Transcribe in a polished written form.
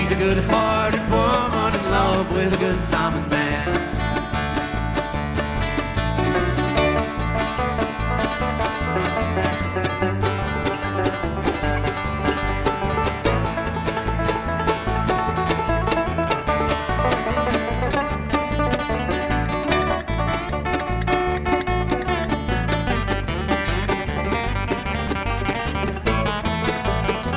She's a good-hearted woman in love with a good-timing man.